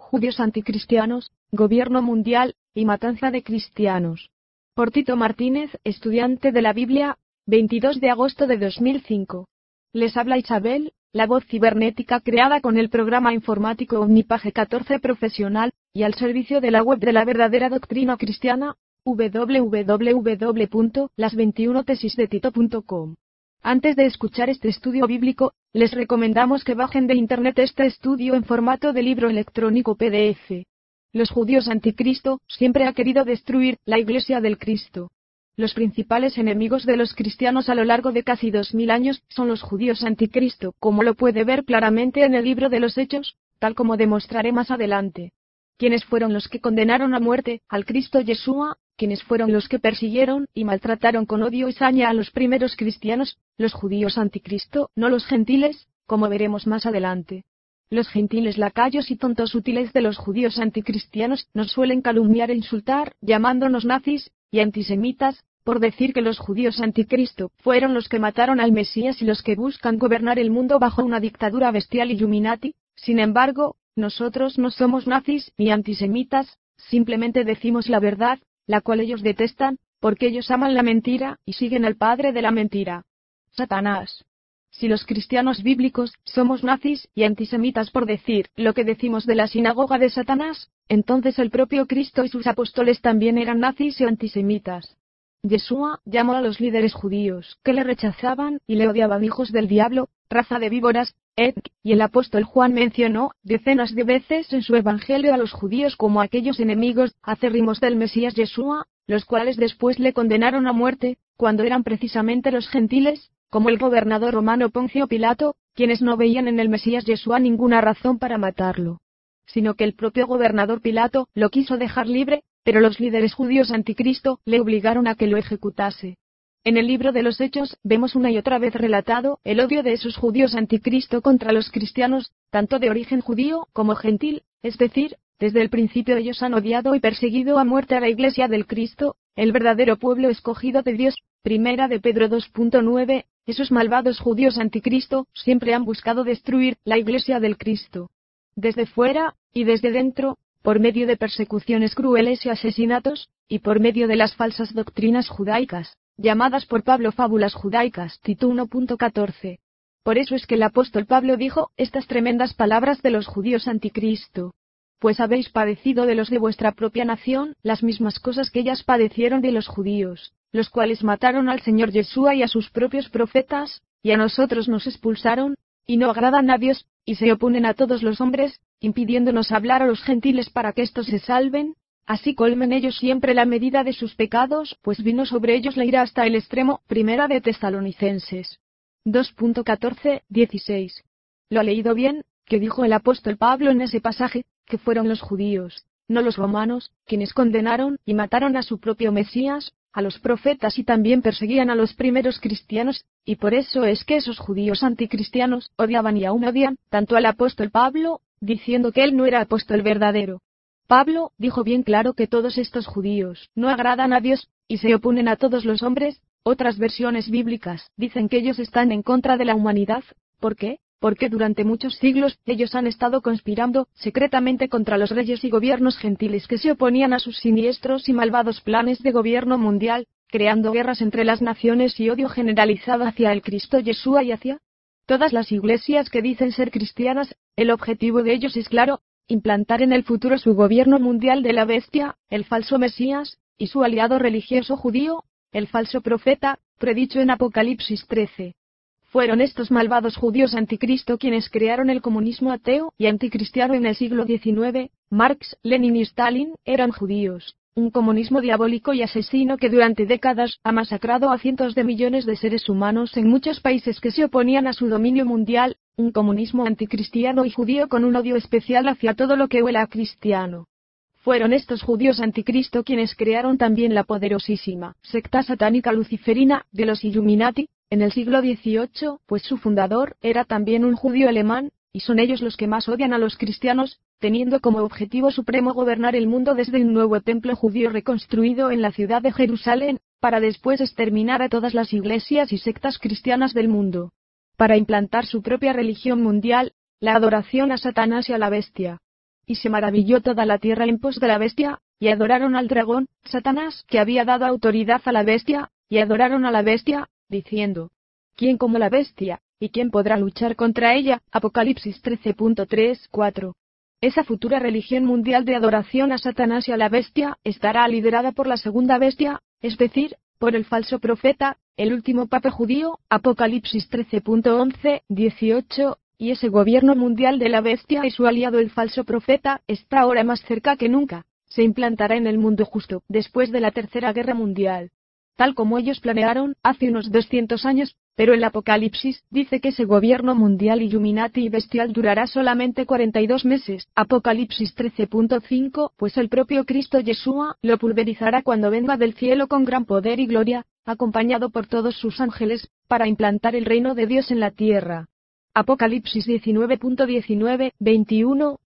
Judíos anticristianos, gobierno mundial, y matanza de cristianos. Por Tito Martínez, estudiante de la Biblia, 22 de agosto de 2005. Les habla Isabel, la voz cibernética creada con el programa informático Omnipage 14 profesional, y al servicio de la web de la verdadera doctrina cristiana, www.las21tesisdetito.com. Antes de escuchar este estudio bíblico, les recomendamos que bajen de internet este estudio en formato de libro electrónico PDF. Los judíos anticristo siempre han querido destruir la Iglesia del Cristo. Los principales enemigos de los cristianos a lo largo de casi 2000 años son los judíos anticristo, como lo puede ver claramente en el libro de los Hechos, tal como demostraré más adelante. ¿Quiénes fueron los que condenaron a muerte al Cristo Yeshua? ¿Quiénes fueron los que persiguieron y maltrataron con odio y saña a los primeros cristianos? Los judíos anticristo, no los gentiles, como veremos más adelante. Los gentiles lacayos y tontos útiles de los judíos anticristianos nos suelen calumniar e insultar, llamándonos nazis y antisemitas, por decir que los judíos anticristo fueron los que mataron al Mesías y los que buscan gobernar el mundo bajo una dictadura bestial Illuminati. Sin embargo, nosotros no somos nazis ni antisemitas, simplemente decimos la verdad, la cual ellos detestan, porque ellos aman la mentira y siguen al padre de la mentira, Satanás. Si los cristianos bíblicos somos nazis y antisemitas por decir lo que decimos de la sinagoga de Satanás, entonces el propio Cristo y sus apóstoles también eran nazis y antisemitas. Yeshua llamó a los líderes judíos que le rechazaban y le odiaban hijos del diablo, raza de víboras, y el apóstol Juan mencionó decenas de veces en su evangelio a los judíos como aquellos enemigos acérrimos del Mesías Yeshua, los cuales después le condenaron a muerte, cuando eran precisamente los gentiles, como el gobernador romano Poncio Pilato, quienes no veían en el Mesías Yeshua ninguna razón para matarlo. Sino que el propio gobernador Pilato lo quiso dejar libre, pero los líderes judíos anticristo le obligaron a que lo ejecutase. En el libro de los Hechos vemos una y otra vez relatado el odio de esos judíos anticristo contra los cristianos, tanto de origen judío como gentil, es decir, desde el principio ellos han odiado y perseguido a muerte a la Iglesia del Cristo, el verdadero pueblo escogido de Dios. Primera de Pedro 2.9, esos malvados judíos anticristo siempre han buscado destruir la Iglesia del Cristo. Desde fuera, y desde dentro, por medio de persecuciones crueles y asesinatos, y por medio de las falsas doctrinas judaicas, llamadas por Pablo fábulas judaicas, Tito 1.14. Por eso es que el apóstol Pablo dijo estas tremendas palabras de los judíos anticristo. Pues habéis padecido de los de vuestra propia nación las mismas cosas que ellas padecieron de los judíos, los cuales mataron al Señor Yeshua y a sus propios profetas, y a nosotros nos expulsaron, y no agradan a Dios, y se oponen a todos los hombres, impidiéndonos hablar a los gentiles para que éstos se salven. Así colmen ellos siempre la medida de sus pecados, pues vino sobre ellos la ira hasta el extremo. Primera de Tesalonicenses 2.14-16. ¿Lo ha leído bien? ¿Qué dijo el apóstol Pablo en ese pasaje? Que fueron los judíos, no los romanos, quienes condenaron y mataron a su propio Mesías, a los profetas y también perseguían a los primeros cristianos, y por eso es que esos judíos anticristianos odiaban y aún odian tanto al apóstol Pablo, diciendo que él no era apóstol verdadero. Pablo dijo bien claro que todos estos judíos no agradan a Dios, y se oponen a todos los hombres. Otras versiones bíblicas dicen que ellos están en contra de la humanidad. ¿Por qué? Porque durante muchos siglos ellos han estado conspirando secretamente contra los reyes y gobiernos gentiles que se oponían a sus siniestros y malvados planes de gobierno mundial, creando guerras entre las naciones y odio generalizado hacia el Cristo Yeshua y hacia todas las iglesias que dicen ser cristianas. El objetivo de ellos es claro: implantar en el futuro su gobierno mundial de la bestia, el falso Mesías, y su aliado religioso judío, el falso profeta, predicho en Apocalipsis 13. Fueron estos malvados judíos anticristo quienes crearon el comunismo ateo y anticristiano en el siglo XIX. Marx, Lenin y Stalin eran judíos, un comunismo diabólico y asesino que durante décadas ha masacrado a cientos de millones de seres humanos en muchos países que se oponían a su dominio mundial, un comunismo anticristiano y judío con un odio especial hacia todo lo que huela a cristiano. Fueron estos judíos anticristo quienes crearon también la poderosísima secta satánica luciferina de los Illuminati, en el siglo XVIII, pues su fundador era también un judío alemán, y son ellos los que más odian a los cristianos, teniendo como objetivo supremo gobernar el mundo desde un nuevo templo judío reconstruido en la ciudad de Jerusalén, para después exterminar a todas las iglesias y sectas cristianas del mundo, para implantar su propia religión mundial, la adoración a Satanás y a la bestia. y se maravilló toda la tierra en pos de la bestia, y adoraron al dragón, Satanás, que había dado autoridad a la bestia, y adoraron a la bestia, diciendo: ¿Quién como la bestia, y quién podrá luchar contra ella? Apocalipsis 13.3-4. Esa futura religión mundial de adoración a Satanás y a la bestia estará liderada por la segunda bestia, es decir, por el falso profeta, el último papa judío, Apocalipsis 13.11-18, y ese gobierno mundial de la bestia y su aliado el falso profeta está ahora más cerca que nunca. Se implantará en el mundo justo después de la Tercera Guerra Mundial, tal como ellos planearon hace unos 200 años, pero el Apocalipsis dice que ese gobierno mundial Illuminati y bestial durará solamente 42 meses, Apocalipsis 13.5, pues el propio Cristo Yeshua lo pulverizará cuando venga del cielo con gran poder y gloria, acompañado por todos sus ángeles, para implantar el reino de Dios en la tierra. Apocalipsis 19.19, 21,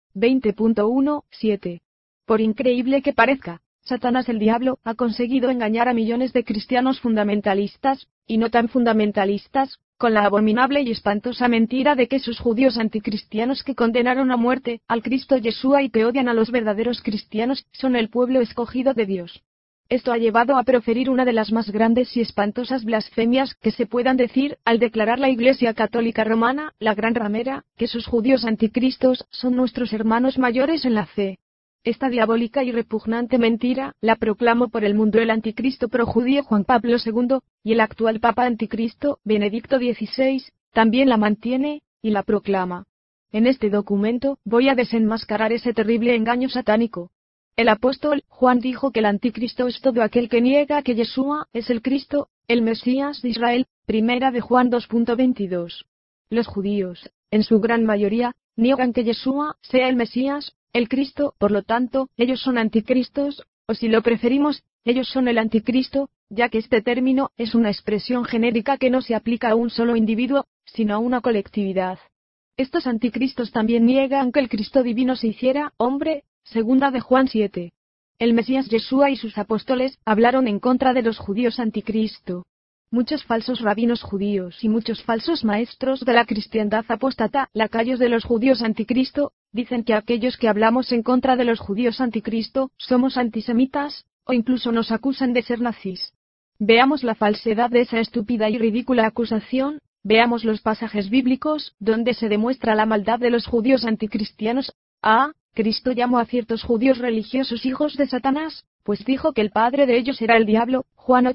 20.1, 7. Por increíble que parezca, Satanás el diablo ha conseguido engañar a millones de cristianos fundamentalistas, y no tan fundamentalistas, con la abominable y espantosa mentira de que esos judíos anticristianos que condenaron a muerte al Cristo Yeshua y que odian a los verdaderos cristianos son el pueblo escogido de Dios. Esto ha llevado a proferir una de las más grandes y espantosas blasfemias que se puedan decir al declarar la Iglesia Católica Romana, la gran ramera, que esos judíos anticristos son nuestros hermanos mayores en la fe. Esta diabólica y repugnante mentira la proclamó por el mundo el anticristo projudío Juan Pablo II, y el actual Papa anticristo, Benedicto XVI, también la mantiene y la proclama. En este documento voy a desenmascarar ese terrible engaño satánico. El apóstol Juan dijo que el anticristo es todo aquel que niega que Yeshua es el Cristo, el Mesías de Israel, primera de Juan 2.22. Los judíos, en su gran mayoría, niegan que Yeshua sea el Mesías, el Cristo, por lo tanto, ellos son anticristos, o si lo preferimos, ellos son el anticristo, ya que este término es una expresión genérica que no se aplica a un solo individuo, sino a una colectividad. Estos anticristos también niegan que el Cristo divino se hiciera hombre, segunda de Juan 7. El Mesías Yeshua y sus apóstoles hablaron en contra de los judíos anticristo. Muchos falsos rabinos judíos y muchos falsos maestros de la cristiandad apóstata, lacayos de los judíos anticristo, dicen que aquellos que hablamos en contra de los judíos anticristo somos antisemitas, o incluso nos acusan de ser nazis. Veamos la falsedad de esa estúpida y ridícula acusación, veamos los pasajes bíblicos donde se demuestra la maldad de los judíos anticristianos. A. Cristo llamó a ciertos judíos religiosos hijos de Satanás, pues dijo que el padre de ellos era el diablo, Juan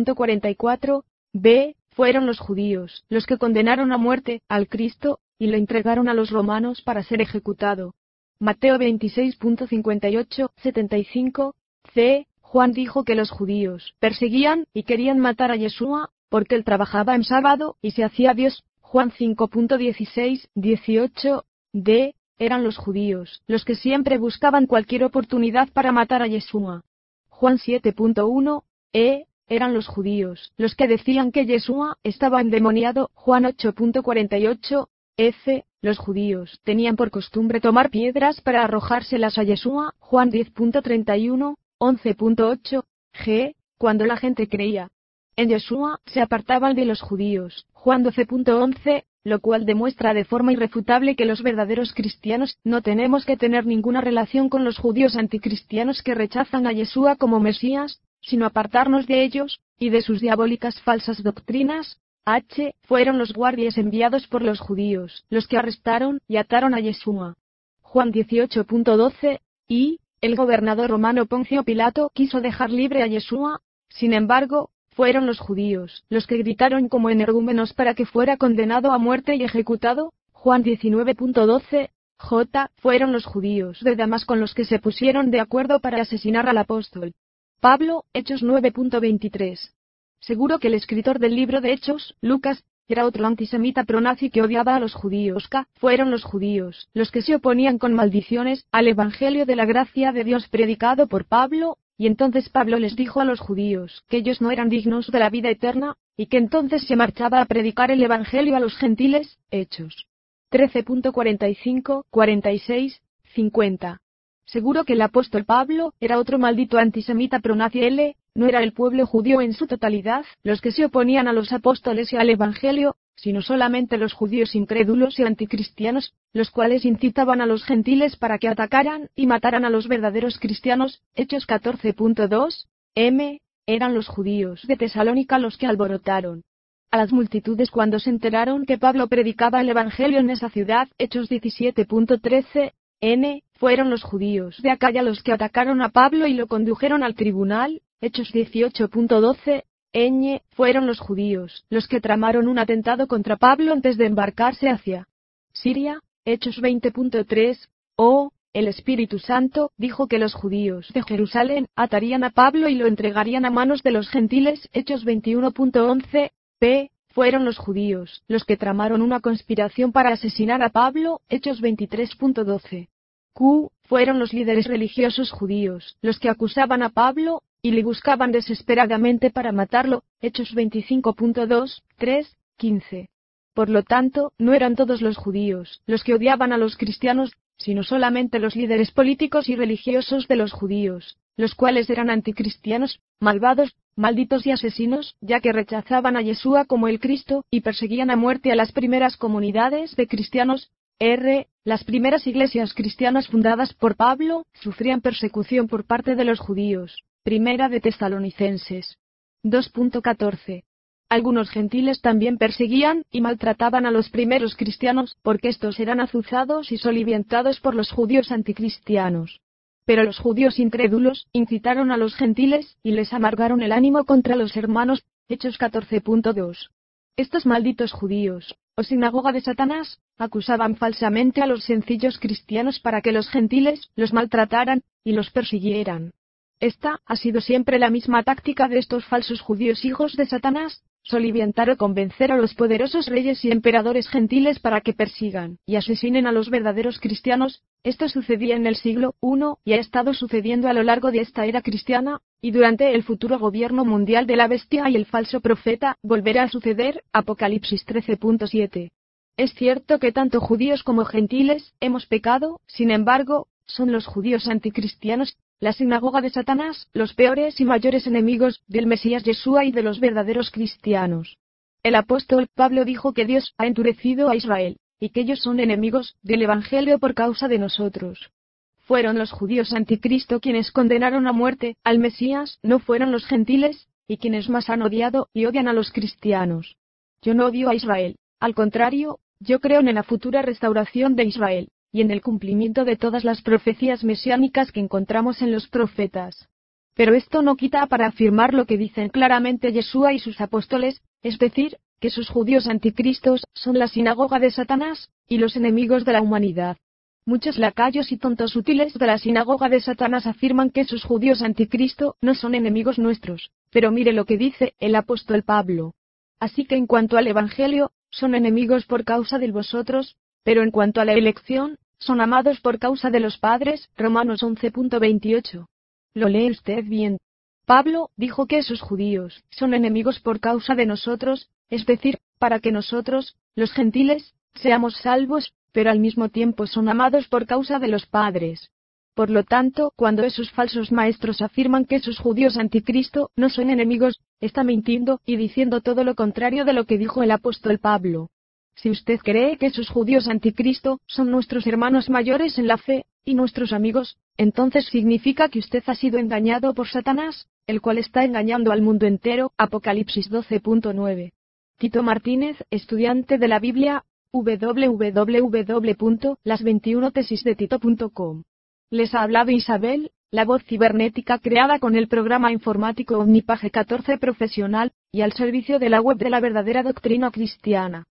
8.44. B. Fueron los judíos los que condenaron a muerte al Cristo, y lo entregaron a los romanos para ser ejecutado. Mateo 26.58, 75. C. Juan dijo que los judíos perseguían y querían matar a Yeshua, porque él trabajaba en sábado y se hacía Dios. Juan 5.16, 18. D. Eran los judíos los que siempre buscaban cualquier oportunidad para matar a Yeshua. Juan 7.1. E. Eran los judíos los que decían que Yeshua estaba endemoniado. Juan 8.48. F. Los judíos tenían por costumbre tomar piedras para arrojárselas a Yeshua. Juan 10.31, 11.8. G. Cuando la gente creía en Yeshua, se apartaban de los judíos. Juan 12.11, lo cual demuestra de forma irrefutable que los verdaderos cristianos no tenemos que tener ninguna relación con los judíos anticristianos que rechazan a Yeshua como Mesías, sino apartarnos de ellos, y de sus diabólicas falsas doctrinas. H. Fueron los guardias enviados por los judíos los que arrestaron y ataron a Yeshua. Juan 18.12, y, el gobernador romano Poncio Pilato quiso dejar libre a Yeshua, sin embargo, fueron los judíos los que gritaron como energúmenos para que fuera condenado a muerte y ejecutado. Juan 19.12, J. Fueron los judíos de Damasco los que se pusieron de acuerdo para asesinar al apóstol Pablo. Hechos 9.23. Seguro que el escritor del libro de Hechos, Lucas, era otro antisemita pronazi que odiaba a los judíos. K. Fueron los judíos los que se oponían con maldiciones al evangelio de la gracia de Dios predicado por Pablo, y entonces Pablo les dijo a los judíos que ellos no eran dignos de la vida eterna, y que entonces se marchaba a predicar el evangelio a los gentiles. Hechos 13.45, 46, 50. Seguro que el apóstol Pablo era otro maldito antisemita pronazi. L. No era el pueblo judío en su totalidad los que se oponían a los apóstoles y al evangelio, sino solamente los judíos incrédulos y anticristianos, los cuales incitaban a los gentiles para que atacaran y mataran a los verdaderos cristianos. Hechos 14.2 m. Eran los judíos de Tesalónica los que alborotaron a las multitudes cuando se enteraron que Pablo predicaba el Evangelio en esa ciudad. Hechos 17.13 n. Fueron los judíos de Acaya los que atacaron a Pablo y lo condujeron al tribunal. Hechos 18.12 ñ. Fueron los judíos los que tramaron un atentado contra Pablo antes de embarcarse hacia Siria. Hechos 20.3 o. El Espíritu Santo dijo que los judíos de Jerusalén atarían a Pablo y lo entregarían a manos de los gentiles. Hechos 21.11 p. Fueron los judíos los que tramaron una conspiración para asesinar a Pablo. Hechos 23.12 q. Fueron los líderes religiosos judíos los que acusaban a Pablo y le buscaban desesperadamente para matarlo. Hechos 25.2, 3, 15. Por lo tanto, no eran todos los judíos los que odiaban a los cristianos, sino solamente los líderes políticos y religiosos de los judíos, los cuales eran anticristianos, malvados, malditos y asesinos, ya que rechazaban a Yeshua como el Cristo, y perseguían a muerte a las primeras comunidades de cristianos. Las primeras iglesias cristianas fundadas por Pablo sufrían persecución por parte de los judíos. Primera de Tesalonicenses 2.14. Algunos gentiles también perseguían y maltrataban a los primeros cristianos, porque estos eran azuzados y soliviantados por los judíos anticristianos. Pero los judíos incrédulos incitaron a los gentiles y les amargaron el ánimo contra los hermanos. Hechos 14.2. Estos malditos judíos, o sinagoga de Satanás, acusaban falsamente a los sencillos cristianos para que los gentiles los maltrataran y los persiguieran. Esta ha sido siempre la misma táctica de estos falsos judíos hijos de Satanás: soliviantar o convencer a los poderosos reyes y emperadores gentiles para que persigan y asesinen a los verdaderos cristianos. Esto sucedía en el siglo I y ha estado sucediendo a lo largo de esta era cristiana, y durante el futuro gobierno mundial de la bestia y el falso profeta volverá a suceder. Apocalipsis 13.7. Es cierto que tanto judíos como gentiles hemos pecado, sin embargo, son los judíos anticristianos, la sinagoga de Satanás, los peores y mayores enemigos del Mesías Yeshua y de los verdaderos cristianos. El apóstol Pablo dijo que Dios ha endurecido a Israel, y que ellos son enemigos del Evangelio por causa de nosotros. Fueron los judíos anticristo quienes condenaron a muerte al Mesías, no fueron los gentiles, y quienes más han odiado y odian a los cristianos. Yo no odio a Israel, al contrario, yo creo en la futura restauración de Israel y en el cumplimiento de todas las profecías mesiánicas que encontramos en los profetas. Pero esto no quita para afirmar lo que dicen claramente Yeshua y sus apóstoles, es decir, que sus judíos anticristos son la sinagoga de Satanás, y los enemigos de la humanidad. Muchos lacayos y tontos útiles de la sinagoga de Satanás afirman que sus judíos anticristo no son enemigos nuestros, pero mire lo que dice el apóstol Pablo. Así que en cuanto al Evangelio, son enemigos por causa de vosotros, pero en cuanto a la elección, son amados por causa de los padres. Romanos 11.28. ¿Lo lee usted bien? Pablo dijo que esos judíos son enemigos por causa de nosotros, es decir, para que nosotros, los gentiles, seamos salvos, pero al mismo tiempo son amados por causa de los padres. Por lo tanto, cuando esos falsos maestros afirman que esos judíos anticristo no son enemigos, está mintiendo y diciendo todo lo contrario de lo que dijo el apóstol Pablo. Si usted cree que esos judíos anticristo son nuestros hermanos mayores en la fe, y nuestros amigos, entonces significa que usted ha sido engañado por Satanás, el cual está engañando al mundo entero. Apocalipsis 12.9. Tito Martínez, estudiante de la Biblia, www.las21tesisdetito.com. Les ha hablado Isabel, la voz cibernética creada con el programa informático Omnipage 14 profesional, y al servicio de la web de la verdadera doctrina cristiana.